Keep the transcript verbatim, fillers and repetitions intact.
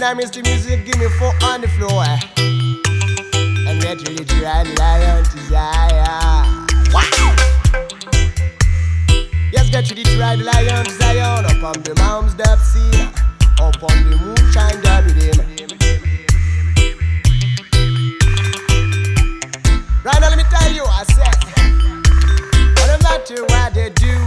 and I miss the music, give me four on the floor. And get ready to ride the lion to Zion. Wow! Yes, get ready to ride the lion to Zion. Up on the mountains, that scene. Up on the moonshine, that rhythm. Right now, let me tell you, I said, no matter what they do,